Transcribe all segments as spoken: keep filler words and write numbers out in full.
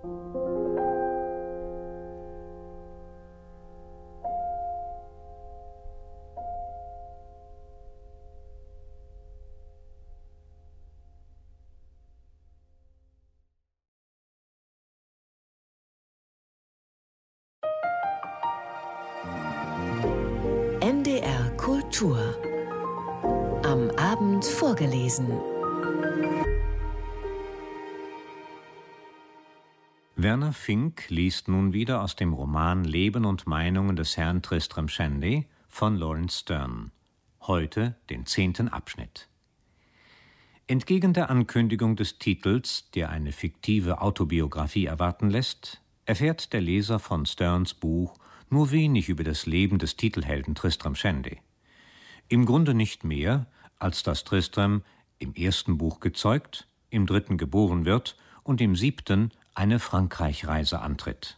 N D R Kultur. Am Abend vorgelesen. Werner Fink liest nun wieder aus dem Roman Leben und Meinungen des Herrn Tristram Shandy von Laurence Sterne. Heute den zehnten Abschnitt. Entgegen der Ankündigung des Titels, der eine fiktive Autobiografie erwarten lässt, erfährt der Leser von Sternes Buch nur wenig über das Leben des Titelhelden Tristram Shandy. Im Grunde nicht mehr, als dass Tristram im ersten Buch gezeugt, im dritten geboren wird und im siebten eine Frankreich-Reise antritt.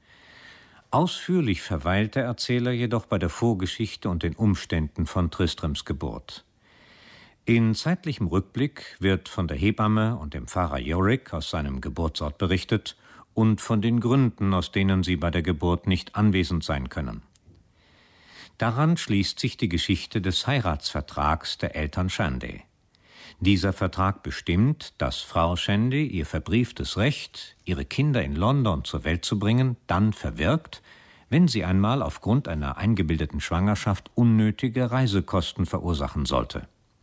Ausführlich verweilt der Erzähler jedoch bei der Vorgeschichte und den Umständen von Tristrams Geburt. In zeitlichem Rückblick wird von der Hebamme und dem Pfarrer Yorick aus seinem Geburtsort berichtet und von den Gründen, aus denen sie bei der Geburt nicht anwesend sein können. Daran schließt sich die Geschichte des Heiratsvertrags der Eltern Shandy. Dieser Vertrag bestimmt, dass Frau Shandy ihr verbrieftes Recht, ihre Kinder in London zur Welt zu bringen, dann verwirkt, wenn sie einmal aufgrund einer eingebildeten Schwangerschaft unnötige Reisekosten verursachen sollte.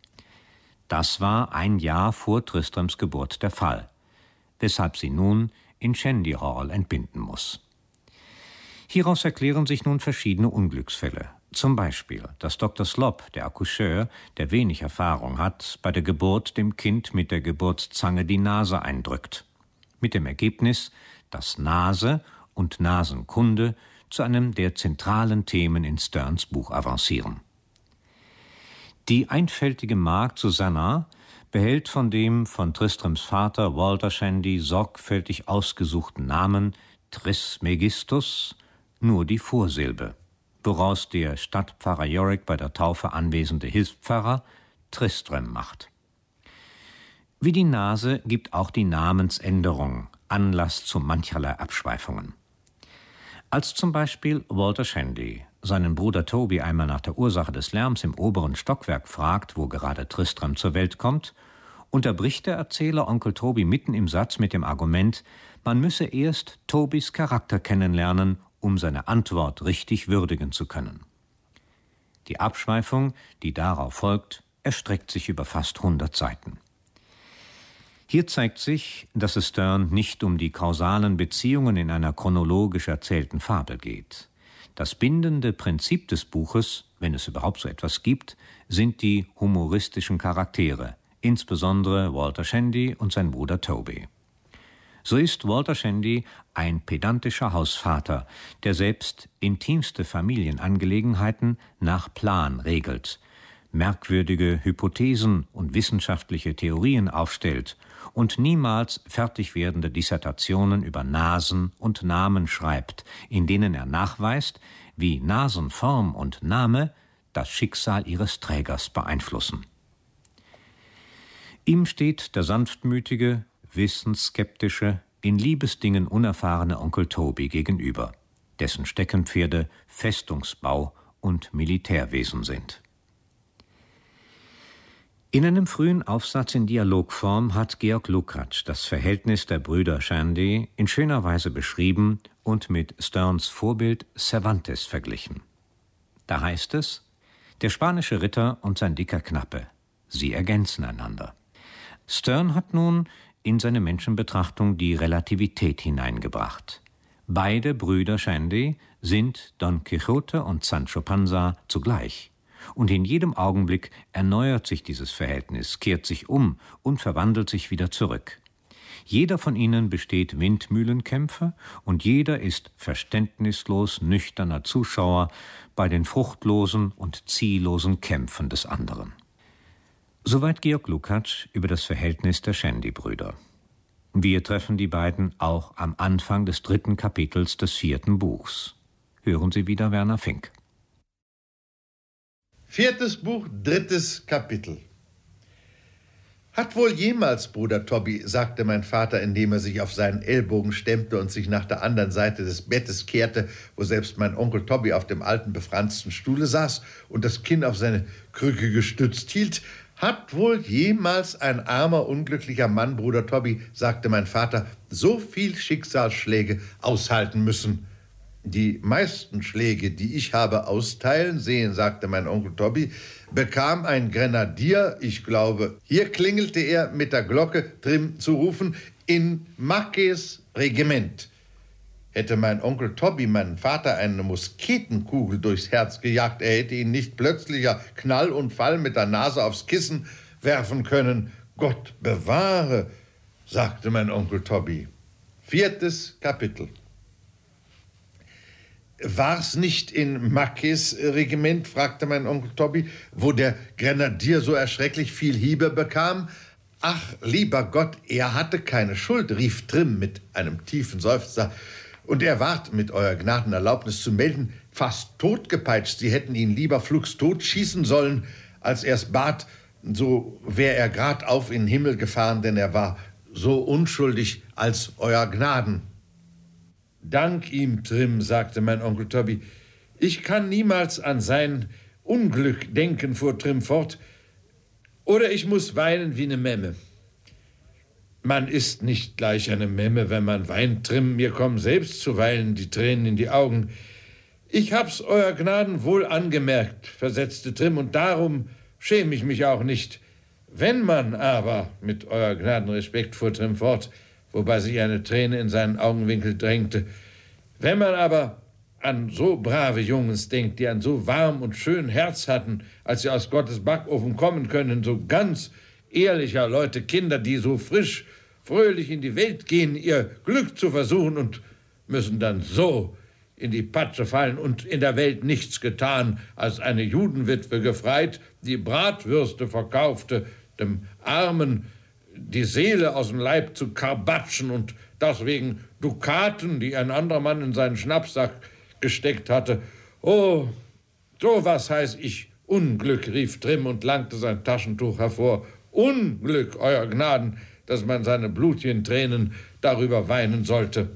Das war ein Jahr vor Tristrams Geburt der Fall, weshalb sie nun in Shandy Hall entbinden muss. Hieraus erklären sich nun verschiedene Unglücksfälle. Zum Beispiel, dass Doktor Slop, der Accoucheur, der wenig Erfahrung hat, bei der Geburt dem Kind mit der Geburtszange die Nase eindrückt. Mit dem Ergebnis, dass Nase und Nasenkunde zu einem der zentralen Themen in Sternes Buch avancieren. Die einfältige Magd Susanna behält von dem von Tristrams Vater Walter Shandy sorgfältig ausgesuchten Namen Trismegistus nur die Vorsilbe, woraus der Stadtpfarrer Yorick bei der Taufe anwesende Hilfspfarrer Tristram macht. Wie die Nase gibt auch die Namensänderung Anlass zu mancherlei Abschweifungen. Als zum Beispiel Walter Shandy seinen Bruder Toby einmal nach der Ursache des Lärms im oberen Stockwerk fragt, wo gerade Tristram zur Welt kommt, unterbricht der Erzähler Onkel Toby mitten im Satz mit dem Argument, man müsse erst Tobys Charakter kennenlernen, um seine Antwort richtig würdigen zu können. Die Abschweifung, die darauf folgt, erstreckt sich über fast hundert Seiten. Hier zeigt sich, dass es Sterne nicht um die kausalen Beziehungen in einer chronologisch erzählten Fabel geht. Das bindende Prinzip des Buches, wenn es überhaupt so etwas gibt, sind die humoristischen Charaktere, insbesondere Walter Shandy und sein Bruder Toby. So ist Walter Shandy ein pedantischer Hausvater, der selbst intimste Familienangelegenheiten nach Plan regelt, merkwürdige Hypothesen und wissenschaftliche Theorien aufstellt und niemals fertig werdende Dissertationen über Nasen und Namen schreibt, in denen er nachweist, wie Nasenform und Name das Schicksal ihres Trägers beeinflussen. Ihm steht der sanftmütige, wissensskeptische, in Liebesdingen unerfahrene Onkel Toby gegenüber, dessen Steckenpferde Festungsbau und Militärwesen sind. In einem frühen Aufsatz in Dialogform hat Georg Lukács das Verhältnis der Brüder Shandy in schöner Weise beschrieben und mit Sternes Vorbild Cervantes verglichen. Da heißt es, der spanische Ritter und sein dicker Knappe, sie ergänzen einander. Sterne hat nun in seine Menschenbetrachtung die Relativität hineingebracht. Beide Brüder Shandy sind Don Quixote und Sancho Panza zugleich. Und in jedem Augenblick erneuert sich dieses Verhältnis, kehrt sich um und verwandelt sich wieder zurück. Jeder von ihnen besteht Windmühlenkämpfer und jeder ist verständnislos nüchterner Zuschauer bei den fruchtlosen und ziellosen Kämpfen des anderen. Soweit Georg Lukács über das Verhältnis der Shandy-Brüder. Wir treffen die beiden auch am Anfang des dritten Kapitels des vierten Buchs. Hören Sie wieder Werner Fink. Viertes Buch, drittes Kapitel. »Hat wohl jemals, Bruder Tobby«, sagte mein Vater, indem er sich auf seinen Ellbogen stemmte und sich nach der anderen Seite des Bettes kehrte, wo selbst mein Onkel Tobby auf dem alten befransten Stuhle saß und das Kinn auf seine Krücke gestützt hielt, »hat wohl jemals ein armer, unglücklicher Mann, Bruder Tobby«, sagte mein Vater, »so viel Schicksalsschläge aushalten müssen?« »Die meisten Schläge, die ich habe austeilen sehen«, sagte mein Onkel Tobby, »bekam ein Grenadier, ich glaube«, hier klingelte er mit der Glocke, Trim zu rufen, »in Mackes Regiment.« Hätte mein Onkel Tobby meinen Vater eine Musketenkugel durchs Herz gejagt, er hätte ihn nicht plötzlicher Knall und Fall mit der Nase aufs Kissen werfen können. »Gott bewahre«, sagte mein Onkel Tobby. Viertes Kapitel. »War's nicht in Mackes Regiment«, fragte mein Onkel Tobby, »wo der Grenadier so erschrecklich viel Hiebe bekam?« »Ach, lieber Gott, er hatte keine Schuld«, rief Trim mit einem tiefen Seufzer, »und er ward, mit eurer Gnaden Erlaubnis zu melden, fast totgepeitscht. Sie hätten ihn lieber flugs tot schießen sollen, als er's bat, so wär er grad auf in den Himmel gefahren, denn er war so unschuldig als euer Gnaden.« »Dank ihm, Trim«, sagte mein Onkel Tobby. »Ich kann niemals an sein Unglück denken«, fuhr Trim fort, »oder ich muss weinen wie eine Memme.« »Man ist nicht gleich eine Memme, wenn man weint, Trim. Mir kommen selbst zuweilen die Tränen in die Augen.« »Ich hab's euer Gnaden wohl angemerkt«, versetzte Trim, »und darum schäme ich mich auch nicht. Wenn man aber, mit euer Gnaden Respekt, fuhr Trim fort, wobei sich eine Träne in seinen Augenwinkel drängte, wenn man aber an so brave Jungens denkt, die ein so warm und schön Herz hatten, als sie aus Gottes Backofen kommen können, so ganz ehrlicher Leute, Kinder, die so frisch, fröhlich in die Welt gehen, ihr Glück zu versuchen und müssen dann so in die Patsche fallen und in der Welt nichts getan, als eine Judenwitwe gefreit, die Bratwürste verkaufte, dem Armen die Seele aus dem Leib zu karbatschen und das wegen Dukaten, die ein anderer Mann in seinen Schnappsack gesteckt hatte. »Oh, so was heiß ich Unglück«, rief Trim und langte sein Taschentuch hervor. »Unglück, euer Gnaden, dass man seine blutigen Tränen darüber weinen sollte.«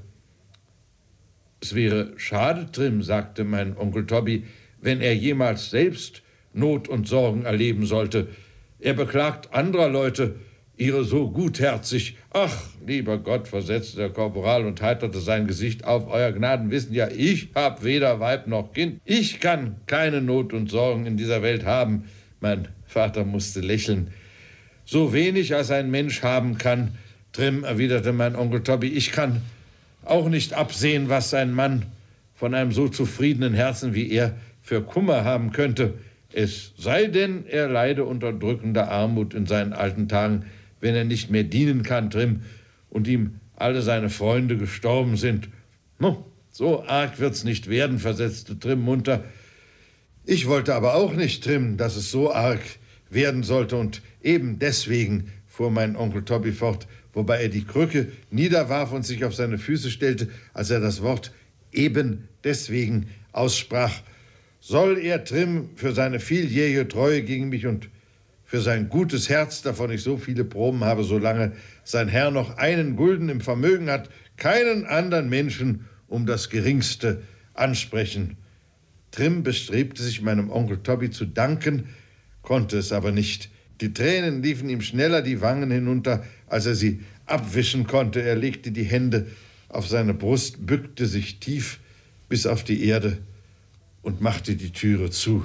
»Es wäre schade, Trim«, sagte mein Onkel Tobby, »wenn er jemals selbst Not und Sorgen erleben sollte. Er beklagt anderer Leute ihre so gutherzig.« »Ach, lieber Gott«, versetzte der Korporal und heiterte sein Gesicht auf, »euer Gnaden wissen ja, ich hab weder Weib noch Kind. Ich kann keine Not und Sorgen in dieser Welt haben.« Mein Vater musste lächeln. »So wenig als ein Mensch haben kann«, Trim, erwiderte mein Onkel Tobby, »ich kann auch nicht absehen, was ein Mann von einem so zufriedenen Herzen wie er für Kummer haben könnte. Es sei denn, er leide unter drückender Armut in seinen alten Tagen, wenn er nicht mehr dienen kann, Trim, und ihm alle seine Freunde gestorben sind.« »No, so arg wird's nicht werden«, versetzte Trim munter. »Ich wollte aber auch nicht, Trim, dass es so arg werden sollte, und eben deswegen«, fuhr mein Onkel Tobby fort, wobei er die Krücke niederwarf und sich auf seine Füße stellte, als er das Wort »eben deswegen« aussprach, »soll er, Trim, für seine vieljährige Treue gegen mich und für sein gutes Herz, davon ich so viele Proben habe, solange sein Herr noch einen Gulden im Vermögen hat, keinen anderen Menschen um das Geringste ansprechen.« Trim bestrebte sich, meinem Onkel Tobby zu danken, konnte es aber nicht. Die Tränen liefen ihm schneller die Wangen hinunter, als er sie abwischen konnte. Er legte die Hände auf seine Brust, bückte sich tief bis auf die Erde und machte die Türe zu.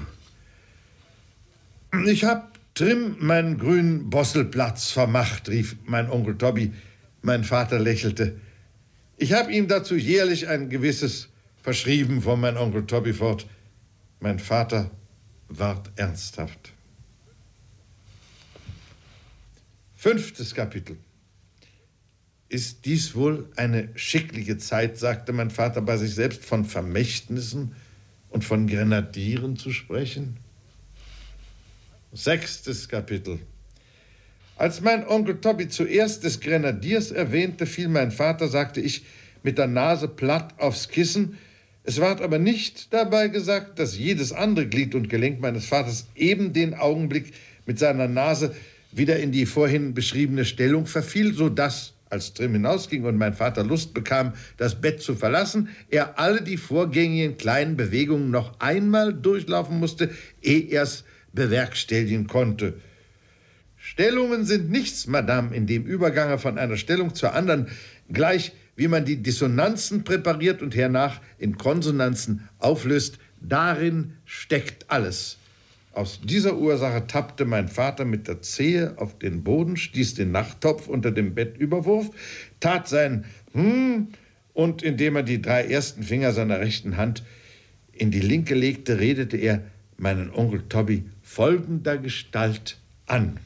»Ich hab Trim meinen grünen Bosselplatz vermacht«, rief mein Onkel Tobby. Mein Vater lächelte. »Ich hab ihm dazu jährlich ein gewisses verschrieben«, fuhr mein Onkel Tobby fort. Mein Vater ward ernsthaft. Fünftes Kapitel. »Ist dies wohl eine schickliche Zeit«, sagte mein Vater bei sich selbst, »von Vermächtnissen und von Grenadieren zu sprechen?« Sechstes Kapitel. Als mein Onkel Tobby zuerst des Grenadiers erwähnte, fiel mein Vater, sagte ich, mit der Nase platt aufs Kissen. Es ward aber nicht dabei gesagt, dass jedes andere Glied und Gelenk meines Vaters eben den Augenblick mit seiner Nase wieder in die vorhin beschriebene Stellung verfiel, sodass, als Trim hinausging und mein Vater Lust bekam, das Bett zu verlassen, er alle die vorgängigen kleinen Bewegungen noch einmal durchlaufen musste, ehe er es bewerkstelligen konnte. Stellungen sind nichts, Madame, in dem Übergange von einer Stellung zur anderen, gleich wie man die Dissonanzen präpariert und hernach in Konsonanzen auflöst, darin steckt alles. Aus dieser Ursache tappte mein Vater mit der Zehe auf den Boden, stieß den Nachttopf unter dem Bettüberwurf, tat sein Hm und indem er die drei ersten Finger seiner rechten Hand in die linke legte, redete er meinen Onkel Toby folgender Gestalt an.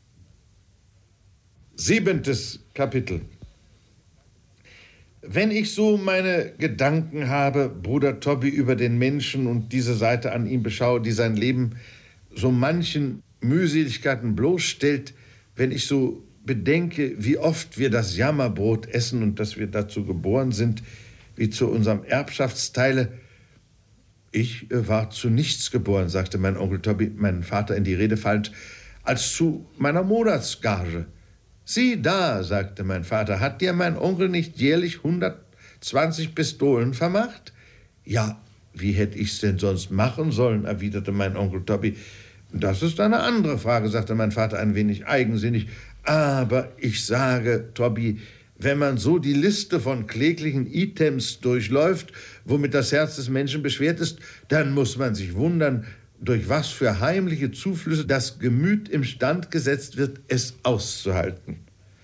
Siebentes Kapitel. Wenn ich so meine Gedanken habe, Bruder Toby, über den Menschen und diese Seite an ihm beschaue, die sein Leben so manchen Mühseligkeiten bloßstellt, wenn ich so bedenke, wie oft wir das Jammerbrot essen und dass wir dazu geboren sind, wie zu unserem Erbschaftsteile. Ich war zu nichts geboren, sagte mein Onkel Toby, meinen Vater in die Rede fallend, als zu meiner Monatsgage. Sieh da, sagte mein Vater, hat dir mein Onkel nicht jährlich hundertzwanzig Pistolen vermacht? Ja, wie hätte ich's denn sonst machen sollen, erwiderte mein Onkel Toby. Das ist eine andere Frage, sagte mein Vater ein wenig eigensinnig. Aber ich sage, Toby, wenn man so die Liste von kläglichen Items durchläuft, womit das Herz des Menschen beschwert ist, dann muss man sich wundern, durch was für heimliche Zuflüsse das Gemüt imstand gesetzt wird, es auszuhalten.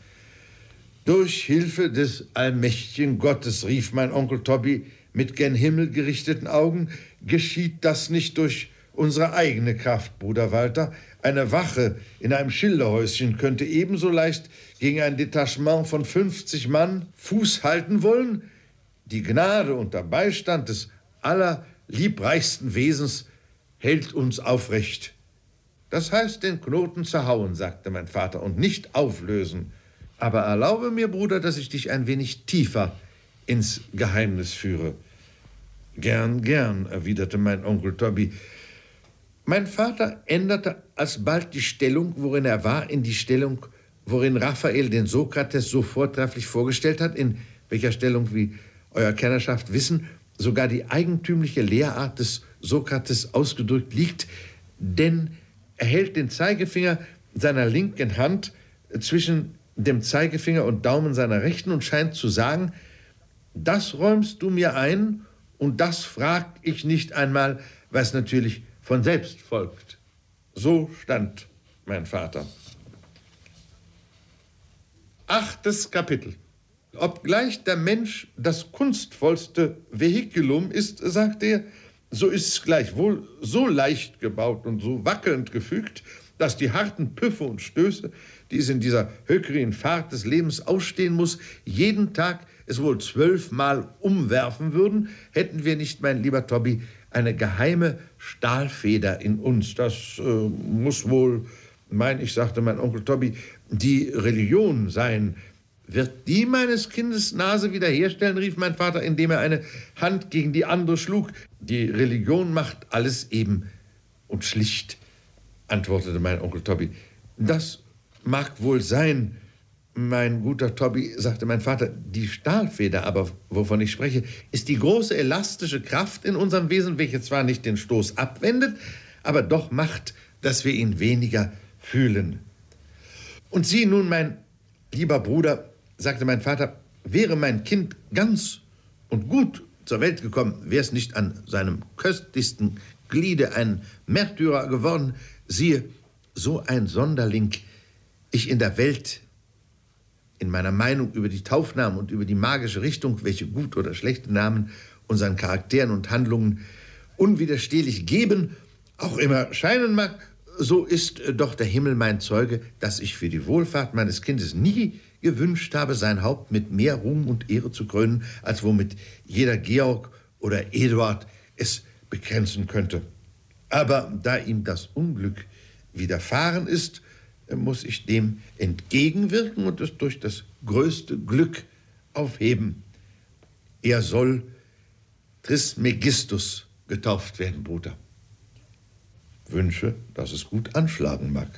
Durch Hilfe des allmächtigen Gottes, rief mein Onkel Toby mit gen Himmel gerichteten Augen, geschieht das nicht durch unsere eigene Kraft, Bruder Walter. Eine Wache in einem Schilderhäuschen könnte ebenso leicht gegen ein Detachement von fünfzig Mann Fuß halten wollen. Die Gnade und der Beistand des allerliebreichsten Wesens hält uns aufrecht. Das heißt, den Knoten zerhauen, sagte mein Vater, und nicht auflösen. Aber erlaube mir, Bruder, dass ich dich ein wenig tiefer ins Geheimnis führe. Gern, gern, erwiderte mein Onkel Toby. Mein Vater änderte alsbald die Stellung, worin er war, in die Stellung, worin Raphael den Sokrates so vortrefflich vorgestellt hat, in welcher Stellung, wie euer Kennerschaft wissen, sogar die eigentümliche Lehrart des Sokrates ausgedrückt liegt, denn er hält den Zeigefinger seiner linken Hand zwischen dem Zeigefinger und Daumen seiner rechten und scheint zu sagen, das räumst du mir ein und das frag ich nicht einmal, was natürlich von selbst folgt. So stand mein Vater. Achtes Kapitel. Obgleich der Mensch das kunstvollste Vehikulum ist, sagt er, so ist es gleichwohl so leicht gebaut und so wackelnd gefügt, dass die harten Püffe und Stöße, die es in dieser höckerigen Fahrt des Lebens ausstehen muss, jeden Tag es wohl zwölfmal umwerfen würden, hätten wir nicht, mein lieber Toby, eine geheime Stahlfeder in uns. Das äh, muss wohl, mein, ich sagte mein Onkel Toby, die Religion sein. Wird die meines Kindes Nase wiederherstellen, rief mein Vater, indem er eine Hand gegen die andere schlug. Die Religion macht alles eben und schlicht, antwortete mein Onkel Toby. Das mag wohl sein, mein guter Toby, sagte mein Vater. Die Stahlfeder aber, wovon ich spreche, ist die große elastische Kraft in unserem Wesen, welche zwar nicht den Stoß abwendet, aber doch macht, dass wir ihn weniger fühlen. Und sieh nun, mein lieber Bruder, sagte mein Vater, wäre mein Kind ganz und gut zur Welt gekommen, wäre es nicht an seinem köstlichsten Gliede ein Märtyrer geworden. Siehe, so ein Sonderling ich in der Welt, in meiner Meinung über die Taufnamen und über die magische Richtung, welche gut oder schlechte Namen unseren Charakteren und Handlungen unwiderstehlich geben, auch immer scheinen mag, so ist doch der Himmel mein Zeuge, dass ich für die Wohlfahrt meines Kindes nie gewünscht habe, sein Haupt mit mehr Ruhm und Ehre zu krönen, als womit jeder Georg oder Eduard es begrenzen könnte. Aber da ihm das Unglück widerfahren ist, muss ich dem entgegenwirken und es durch das größte Glück aufheben. Er soll Trismegistus getauft werden, Bruder. Wünsche, dass es gut anschlagen mag,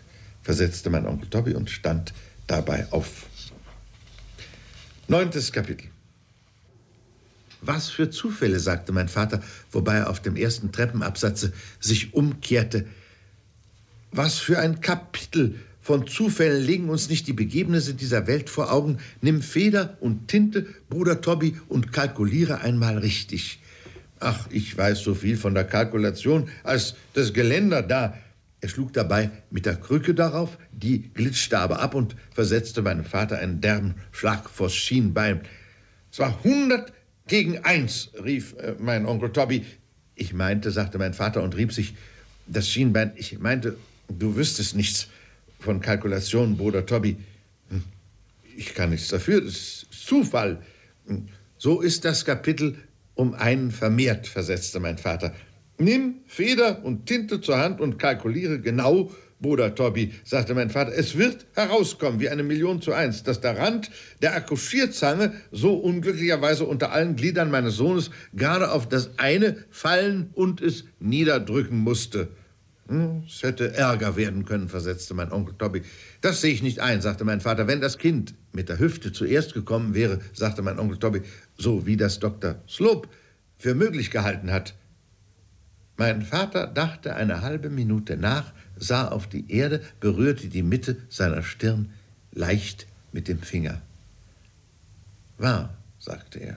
versetzte mein Onkel Tobi und stand dabei auf. Neuntes Kapitel. Was für Zufälle, sagte mein Vater, wobei er auf dem ersten Treppenabsatze sich umkehrte. Was für ein Kapitel von Zufällen legen uns nicht die Begebnisse dieser Welt vor Augen. Nimm Feder und Tinte, Bruder Tobi, und kalkuliere einmal richtig. Ach, ich weiß so viel von der Kalkulation als das Geländer da. Er schlug dabei mit der Krücke darauf, die glitschte aber ab und versetzte meinem Vater einen derben Schlag vors Schienbein. Es war hundert gegen eins, rief äh, mein Onkel Tobi. Ich meinte, sagte mein Vater und rieb sich das Schienbein, ich meinte, du wüsstest nichts von Kalkulation, Bruder Tobi. Ich kann nichts dafür, das ist Zufall. So ist das Kapitel um einen vermehrt, versetzte mein Vater. Nimm Feder und Tinte zur Hand und kalkuliere genau, Bruder Tobi, sagte mein Vater. Es wird herauskommen, wie eine Million zu eins, dass der Rand der Akkuschierzange so unglücklicherweise unter allen Gliedern meines Sohnes gerade auf das eine fallen und es niederdrücken musste. Hm, es hätte Ärger werden können, versetzte mein Onkel Tobi. Das sehe ich nicht ein, sagte mein Vater. Wenn das Kind mit der Hüfte zuerst gekommen wäre, sagte mein Onkel Tobi, so wie das Doktor Slope für möglich gehalten hat. Mein Vater dachte eine halbe Minute nach, sah auf die Erde, berührte die Mitte seiner Stirn leicht mit dem Finger. Wahr, sagte er.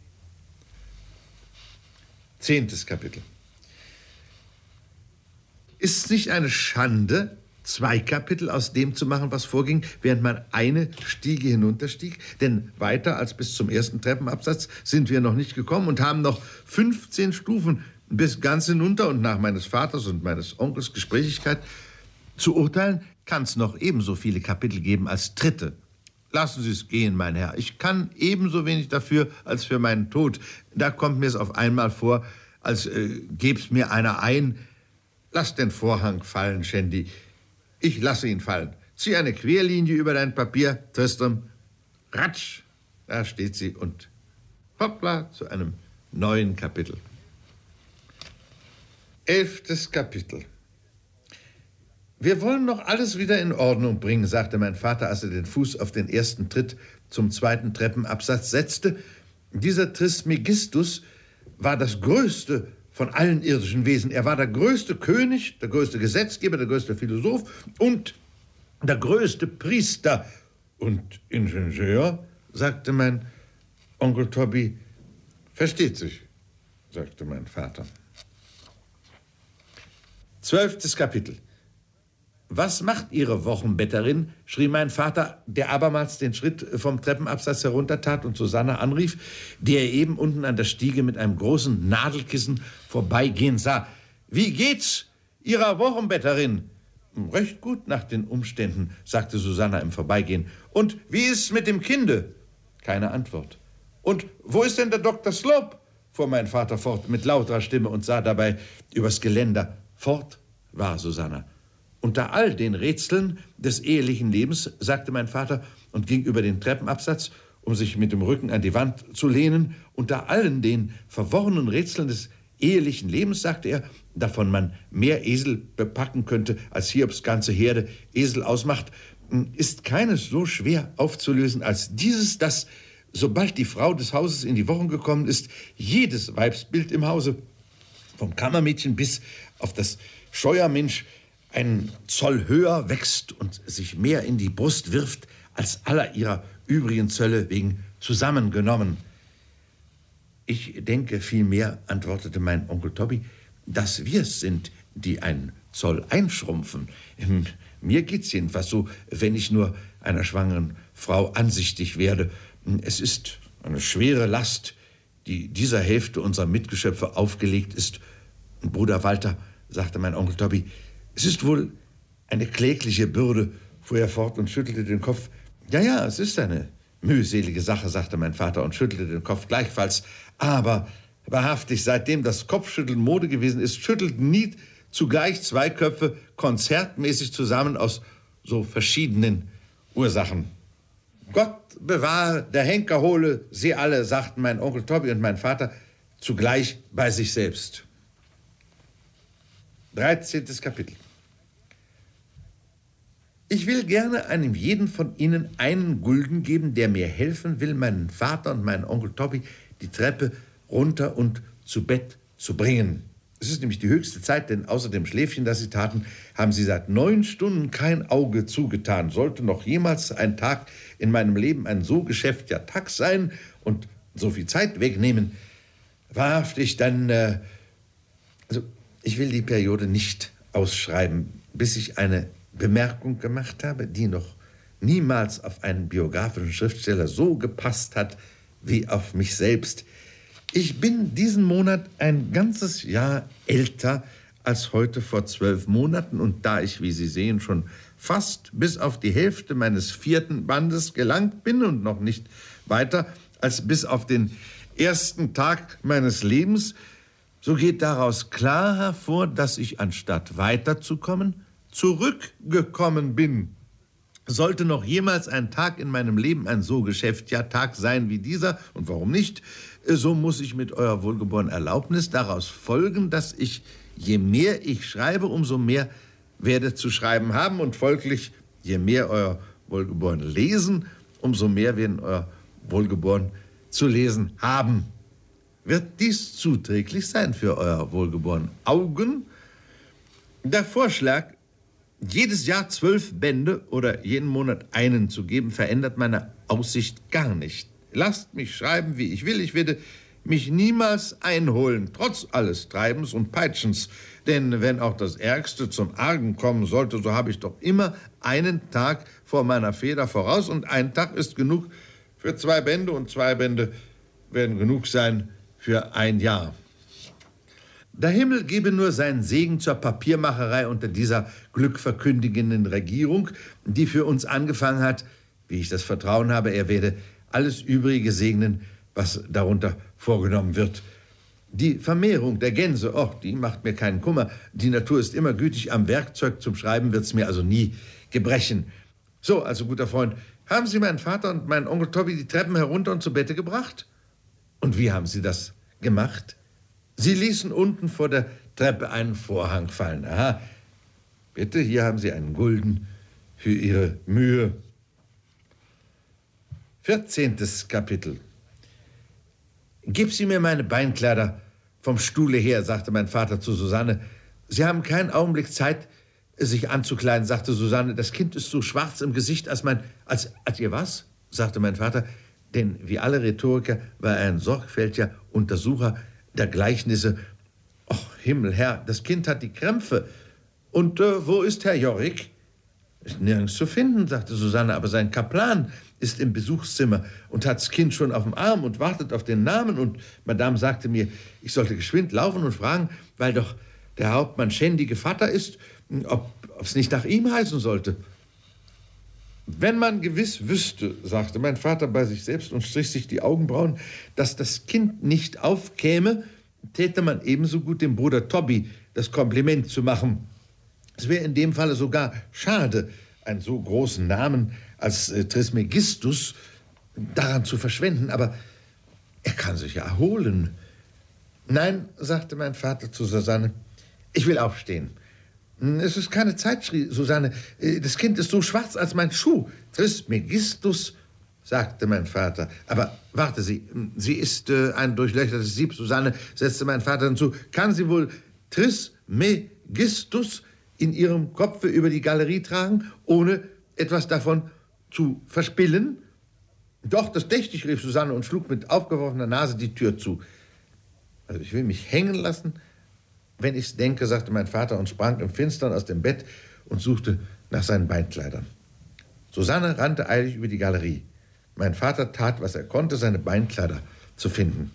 Zehntes Kapitel. Ist es nicht eine Schande, zwei Kapitel aus dem zu machen, was vorging, während man eine Stiege hinunterstieg? Denn weiter als bis zum ersten Treppenabsatz sind wir noch nicht gekommen und haben noch fünfzehn Stufen bis ganz hinunter, und nach meines Vaters und meines Onkels Gesprächigkeit zu urteilen, kann es noch ebenso viele Kapitel geben als Tritte. Lassen Sie es gehen, mein Herr. Ich kann ebenso wenig dafür als für meinen Tod. Da kommt mir es auf einmal vor, als äh, gäb's mir einer ein. Lass den Vorhang fallen, Shandy. Ich lasse ihn fallen. Zieh eine Querlinie über dein Papier, Tristram. Ratsch, da steht sie, und hoppla, zu einem neuen Kapitel. Elftes Kapitel. Wir wollen noch alles wieder in Ordnung bringen, sagte mein Vater, als er den Fuß auf den ersten Tritt zum zweiten Treppenabsatz setzte. Dieser Trismegistus war das größte von allen irdischen Wesen. Er war der größte König, der größte Gesetzgeber, der größte Philosoph und der größte Priester und Ingenieur, sagte mein Onkel Tobi. Versteht sich, sagte mein Vater. Zwölftes Kapitel. Was macht Ihre Wochenbetterin? Schrie mein Vater, der abermals den Schritt vom Treppenabsatz heruntertat und Susanne anrief, die er eben unten an der Stiege mit einem großen Nadelkissen vorbeigehen sah. Wie geht's Ihrer Wochenbetterin? Recht gut nach den Umständen, sagte Susanne im Vorbeigehen. Und wie ist's mit dem Kinde? Keine Antwort. Und wo ist denn der Doktor Slope? Fuhr mein Vater fort mit lauterer Stimme und sah dabei übers Geländer. Fort war Susanne. Unter all den Rätseln des ehelichen Lebens, sagte mein Vater und ging über den Treppenabsatz, um sich mit dem Rücken an die Wand zu lehnen, unter allen den verworrenen Rätseln des ehelichen Lebens, sagte er, davon man mehr Esel bepacken könnte, als Hiobs ganze Herde Esel ausmacht, ist keines so schwer aufzulösen als dieses, dass, sobald die Frau des Hauses in die Wochen gekommen ist, jedes Weibsbild im Hause, vom Kammermädchen bis auf das Scheuermensch, einen Zoll höher wächst und sich mehr in die Brust wirft, als aller ihrer übrigen Zölle wegen zusammengenommen. Ich denke vielmehr, antwortete mein Onkel Tobi, dass wir es sind, die einen Zoll einschrumpfen. Mir geht's jedenfalls so, wenn ich nur einer schwangeren Frau ansichtig werde. Es ist eine schwere Last, die dieser Hälfte unserer Mitgeschöpfe aufgelegt ist. Bruder Walter, sagte mein Onkel Tobi, es ist wohl eine klägliche Bürde, fuhr er fort und schüttelte den Kopf. Ja, ja, es ist eine mühselige Sache, sagte mein Vater und schüttelte den Kopf gleichfalls. Aber wahrhaftig, seitdem das Kopfschütteln Mode gewesen ist, schüttelten nie zugleich zwei Köpfe konzertmäßig zusammen aus so verschiedenen Ursachen. Gott bewahre, der Henker hole sie alle, sagten mein Onkel Tobi und mein Vater zugleich bei sich selbst. dreizehntes Kapitel. Ich will gerne einem jeden von Ihnen einen Gulden geben, der mir helfen will, meinen Vater und meinen Onkel Tobi die Treppe runter und zu Bett zu bringen. Es ist nämlich die höchste Zeit, denn außer dem Schläfchen, das Sie taten, haben Sie seit neun Stunden kein Auge zugetan. Sollte noch jemals ein Tag in meinem Leben ein so geschäftiger Tag sein und so viel Zeit wegnehmen, wahrhaftig, dann, äh, also ich will die Periode nicht ausschreiben, bis ich eine Bemerkung gemacht habe, die noch niemals auf einen biografischen Schriftsteller so gepasst hat wie auf mich selbst. Ich bin diesen Monat ein ganzes Jahr älter als heute vor zwölf Monaten und da ich, wie Sie sehen, schon fast bis auf die Hälfte meines vierten Bandes gelangt bin und noch nicht weiter als bis auf den ersten Tag meines Lebens, so geht daraus klar hervor, dass ich anstatt weiterzukommen, zurückgekommen bin. Sollte noch jemals ein Tag in meinem Leben ein so geschäftiger Tag sein wie dieser, und warum nicht, so muss ich mit eurer wohlgeborenen Erlaubnis daraus folgen, dass ich, je mehr ich schreibe, umso mehr werde zu schreiben haben und folglich, je mehr euer Wohlgeboren lesen, umso mehr werden euer Wohlgeboren zu lesen haben. Wird dies zuträglich sein für euer wohlgeborenen Augen? Der Vorschlag, jedes Jahr zwölf Bände oder jeden Monat einen zu geben, verändert meine Aussicht gar nicht. Lasst mich schreiben, wie ich will. Ich werde mich niemals einholen, trotz alles Treibens und Peitschens. Denn wenn auch das Ärgste zum Argen kommen sollte, so habe ich doch immer einen Tag vor meiner Feder voraus. Und ein Tag ist genug für zwei Bände und zwei Bände werden genug sein für ein Jahr. Der Himmel gebe nur seinen Segen zur Papiermacherei unter dieser glückverkündigenden Regierung, die für uns angefangen hat, wie ich das Vertrauen habe, er werde alles Übrige segnen, was darunter vorgenommen wird. Die Vermehrung der Gänse, oh, die macht mir keinen Kummer. Die Natur ist immer gütig, am Werkzeug zum Schreiben wird es mir also nie gebrechen. So, also guter Freund, haben Sie meinen Vater und meinen Onkel Tobi die Treppen herunter und zu Bette gebracht? Und wie haben Sie das gemacht? Sie ließen unten vor der Treppe einen Vorhang fallen. Aha, bitte, hier haben Sie einen Gulden für Ihre Mühe. vierzehntes Kapitel. Gib Sie mir meine Beinkleider vom Stuhle her, sagte mein Vater zu Susanne. Sie haben keinen Augenblick Zeit, sich anzukleiden, sagte Susanne. Das Kind ist so schwarz im Gesicht, als mein... Als, als ihr was? Sagte mein Vater. Denn wie alle Rhetoriker war er ein sorgfältiger Untersucher der Gleichnisse. Och, Himmel, Herr, das Kind hat die Krämpfe. Und äh, wo ist Herr Jorrik? Ist nirgends zu finden, sagte Susanne, aber sein Kaplan ist im Besuchszimmer und hat das Kind schon auf dem Arm und wartet auf den Namen. Und Madame sagte mir, ich sollte geschwind laufen und fragen, weil doch der Hauptmann schändige Vater ist, ob es nicht nach ihm heißen sollte. Wenn man gewiss wüsste, sagte mein Vater bei sich selbst und strich sich die Augenbrauen, dass das Kind nicht aufkäme, täte man ebenso gut dem Bruder Tobi das Kompliment zu machen. Es wäre in dem Falle sogar schade, einen so großen Namen als äh, Trismegistus daran zu verschwenden, aber er kann sich ja erholen. Nein, sagte mein Vater zu Susanne, ich will aufstehen. Es ist keine Zeit, schrie Susanne. Das Kind ist so schwarz als mein Schuh. Trismegistus, sagte mein Vater. Aber warte Sie, sie ist äh, ein durchlöchertes Sieb, Susanne, setzte mein Vater hinzu. Kann sie wohl Trismegistus in ihrem Kopfe über die Galerie tragen, ohne etwas davon zu verspillen? Doch, das dächt ich, rief Susanne und schlug mit aufgeworfener Nase die Tür zu. Also ich will mich hängen lassen, wenn ich's denke, sagte mein Vater und sprang im Finstern aus dem Bett und suchte nach seinen Beinkleidern. Susanne rannte eilig über die Galerie. Mein Vater tat, was er konnte, seine Beinkleider zu finden.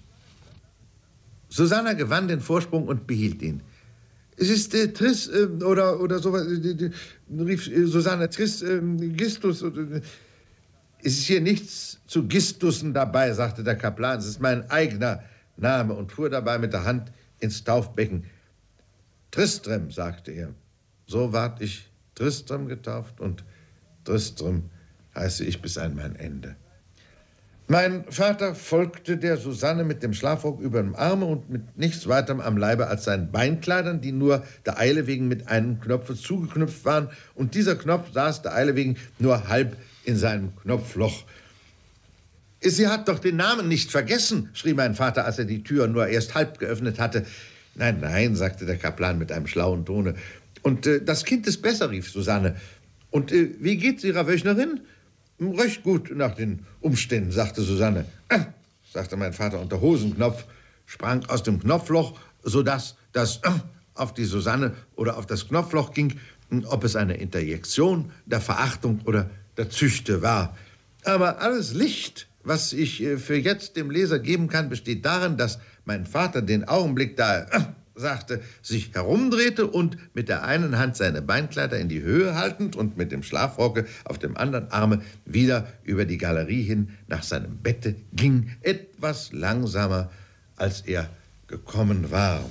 Susanne gewann den Vorsprung und behielt ihn. Es ist äh, Tris äh, oder, oder sowas, äh, rief äh, Susanne, Tris äh, Gistus. Äh, es ist hier nichts zu Gistussen dabei, sagte der Kaplan. Es ist mein eigener Name und fuhr dabei mit der Hand ins Taufbecken. Tristram, sagte er. So ward ich Tristram getauft und Tristram heiße ich bis an mein Ende. Mein Vater folgte der Susanne mit dem Schlafrock über dem Arme und mit nichts weiterem am Leibe als seinen Beinkleidern, die nur der Eile wegen mit einem Knopfe zugeknüpft waren. Und dieser Knopf saß der Eile wegen nur halb in seinem Knopfloch. »Sie hat doch den Namen nicht vergessen«, schrie mein Vater, als er die Tür nur erst halb geöffnet hatte. »Nein, nein«, sagte der Kaplan mit einem schlauen Tone. »Und äh, das Kind ist besser«, rief Susanne. »Und äh, wie geht's Ihrer Wöchnerin?« »Recht gut nach den Umständen«, sagte Susanne. Äh, sagte mein Vater unter Hosenknopf, sprang aus dem Knopfloch, sodass das äh, auf die Susanne oder auf das Knopfloch ging, ob es eine Interjektion der Verachtung oder der Züchte war. Aber alles Licht, was ich äh, für jetzt dem Leser geben kann, besteht darin, dass mein Vater den Augenblick, da er äh, sagte, sich herumdrehte und mit der einen Hand seine Beinkleider in die Höhe haltend und mit dem Schlafrocke auf dem anderen Arme wieder über die Galerie hin nach seinem Bette ging, etwas langsamer, als er gekommen war.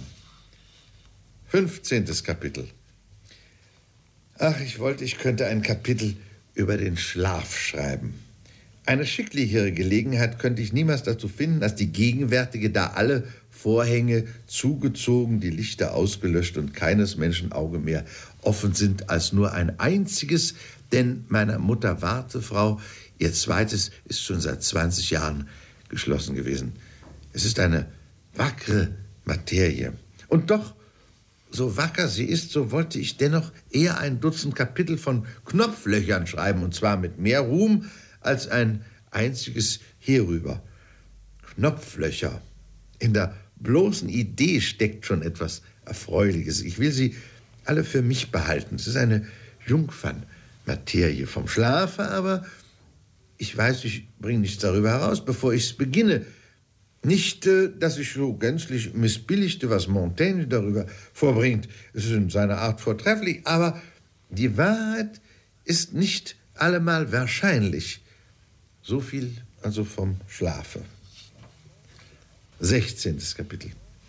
fünfzehntes Kapitel. Ach, ich wollte, ich könnte ein Kapitel über den Schlaf schreiben. Eine schicklichere Gelegenheit könnte ich niemals dazu finden, als die gegenwärtige, da alle Vorhänge zugezogen, die Lichter ausgelöscht und keines Menschen Auge mehr offen sind als nur ein einziges, denn meiner Mutter Wartefrau, ihr zweites, ist schon seit zwanzig Jahren geschlossen gewesen. Es ist eine wackere Materie. Und doch, so wacker sie ist, so wollte ich dennoch eher ein Dutzend Kapitel von Knopflöchern schreiben, und zwar mit mehr Ruhm als ein einziges hierüber. Knopflöcher. In der bloßen Idee steckt schon etwas Erfreuliches. Ich will sie alle für mich behalten. Es ist eine Jungfernmaterie vom Schlafe, aber ich weiß, ich bringe nichts darüber heraus, bevor ich es beginne. Nicht, dass ich so gänzlich missbilligte, was Montaigne darüber vorbringt. Es ist in seiner Art vortrefflich, aber die Wahrheit ist nicht allemal wahrscheinlich. So viel also vom Schlafe. sechzehntes Kapitel.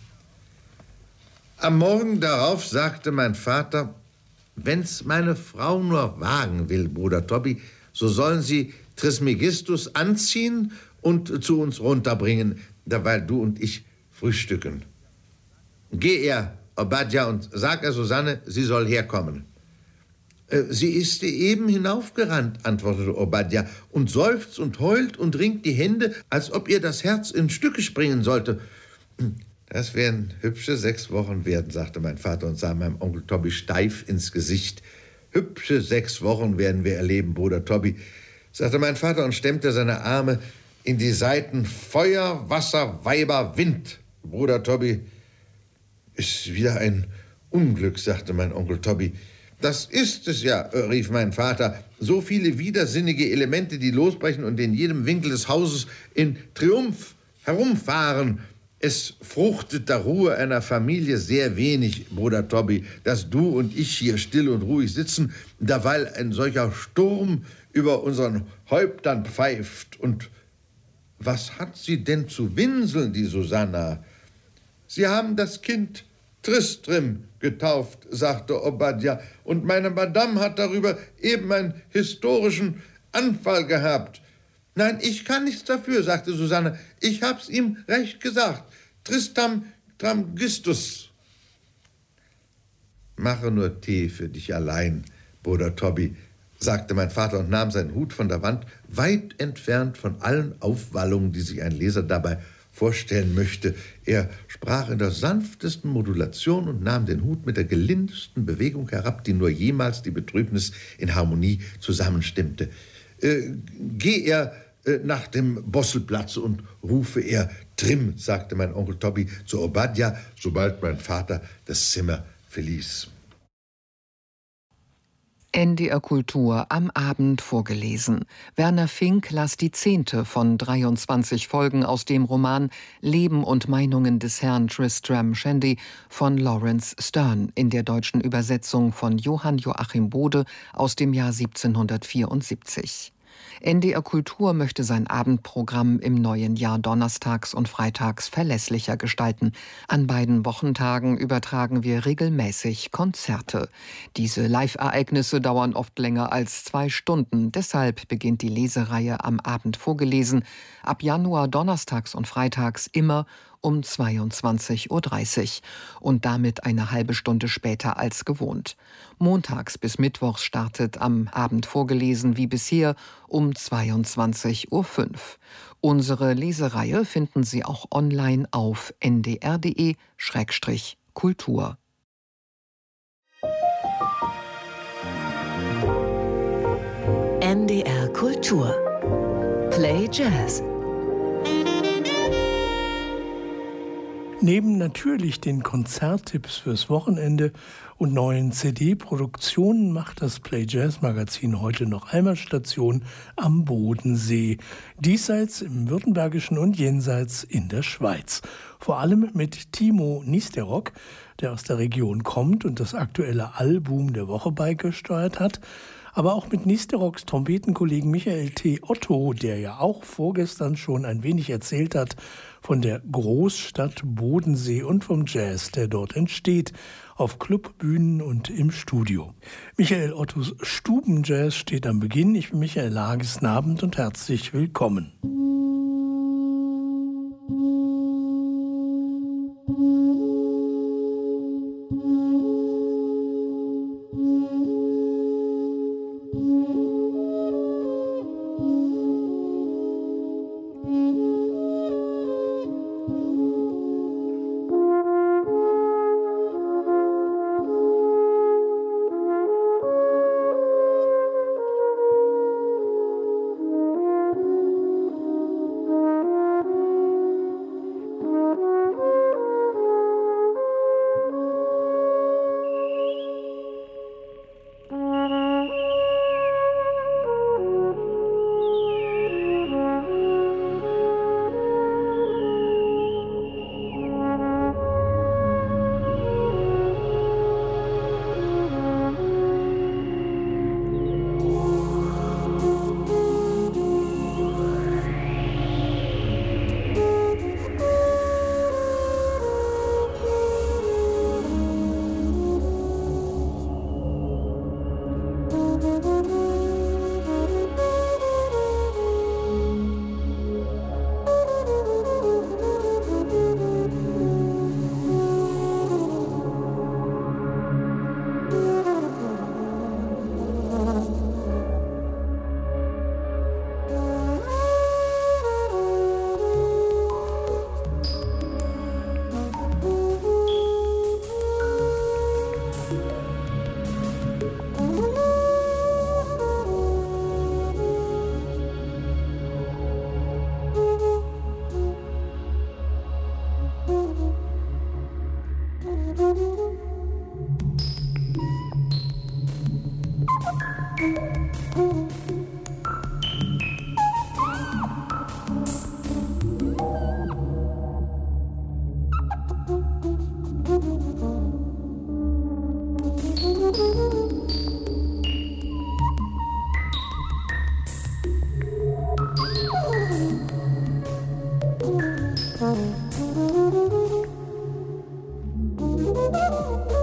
Am Morgen darauf sagte mein Vater, wenn's meine Frau nur wagen will, Bruder Tobby, so sollen sie Trismegistus anziehen und zu uns runterbringen, derweil du und ich frühstücken. Geh er, Obadja, und sag er Susanne, sie soll herkommen. Sie ist eben hinaufgerannt, antwortete Obadja, und seufzt und heult und ringt die Hände, als ob ihr das Herz in Stücke springen sollte. Das werden hübsche sechs Wochen werden, sagte mein Vater und sah meinem Onkel Tobby steif ins Gesicht. Hübsche sechs Wochen werden wir erleben, Bruder Tobby, sagte mein Vater und stemmte seine Arme in die Seiten. Feuer, Wasser, Weiber, Wind. Bruder Tobby, ist wieder ein Unglück, sagte mein Onkel Tobby. Das ist es ja, rief mein Vater. So viele widersinnige Elemente, die losbrechen und in jedem Winkel des Hauses in Triumph herumfahren. Es fruchtet der Ruhe einer Familie sehr wenig, Bruder Tobby, dass du und ich hier still und ruhig sitzen, derweil ein solcher Sturm über unseren Häuptern pfeift. Und was hat sie denn zu winseln, die Susanna? Sie haben das Kind Tristram getauft, sagte Obadja, und meine Madame hat darüber eben einen historischen Anfall gehabt. Nein, ich kann nichts dafür, sagte Susanne. Ich hab's ihm recht gesagt. Tristam Tramgistus. Mache nur Tee für dich allein, Bruder Tobby, sagte mein Vater und nahm seinen Hut von der Wand, weit entfernt von allen Aufwallungen, die sich ein Leser dabei vorstellen möchte. Er sprach in der sanftesten Modulation und nahm den Hut mit der gelindesten Bewegung herab, die nur jemals die Betrübnis in Harmonie zusammenstimmte. Äh, geh er äh, nach dem Bosselplatz und rufe er Trim, sagte mein Onkel Tobby zu Obadja, sobald mein Vater das Zimmer verließ. N D R Kultur am Abend vorgelesen. Werner Fink las die zehnte von dreiundzwanzig Folgen aus dem Roman Leben und Meinungen des Herrn Tristram Shandy von Lawrence Sterne in der deutschen Übersetzung von Johann Joachim Bode aus dem Jahr siebzehnhundertvierundsiebzig. N D R Kultur möchte sein Abendprogramm im neuen Jahr donnerstags und freitags verlässlicher gestalten. An beiden Wochentagen übertragen wir regelmäßig Konzerte. Diese Live-Ereignisse dauern oft länger als zwei Stunden. Deshalb beginnt die Lesereihe Am Abend vorgelesen ab Januar donnerstags und freitags immer um zweiundzwanzig Uhr dreißig und damit eine halbe Stunde später als gewohnt. Montags bis Mittwochs startet Am Abend vorgelesen wie bisher um zweiundzwanzig Uhr fünf. Unsere Lesereihe finden Sie auch online auf n d r punkt d e Schrägstrich Kultur. N D R Kultur. Play Jazz. Neben natürlich den Konzerttipps fürs Wochenende und neuen C D-Produktionen macht das Play Jazz Magazin heute noch einmal Station am Bodensee, diesseits im Württembergischen und jenseits in der Schweiz. Vor allem mit Timo Nisterok, der aus der Region kommt und das aktuelle Album der Woche beigesteuert hat, aber auch mit Nisteroks Trompetenkollegen Michael T. Otto, der ja auch vorgestern schon ein wenig erzählt hat von der Großstadt Bodensee und vom Jazz, der dort entsteht, auf Clubbühnen und im Studio. Michael Ottos Stubenjazz steht am Beginn. Ich bin Michael Lages, guten Abend und herzlich willkommen. Thank you.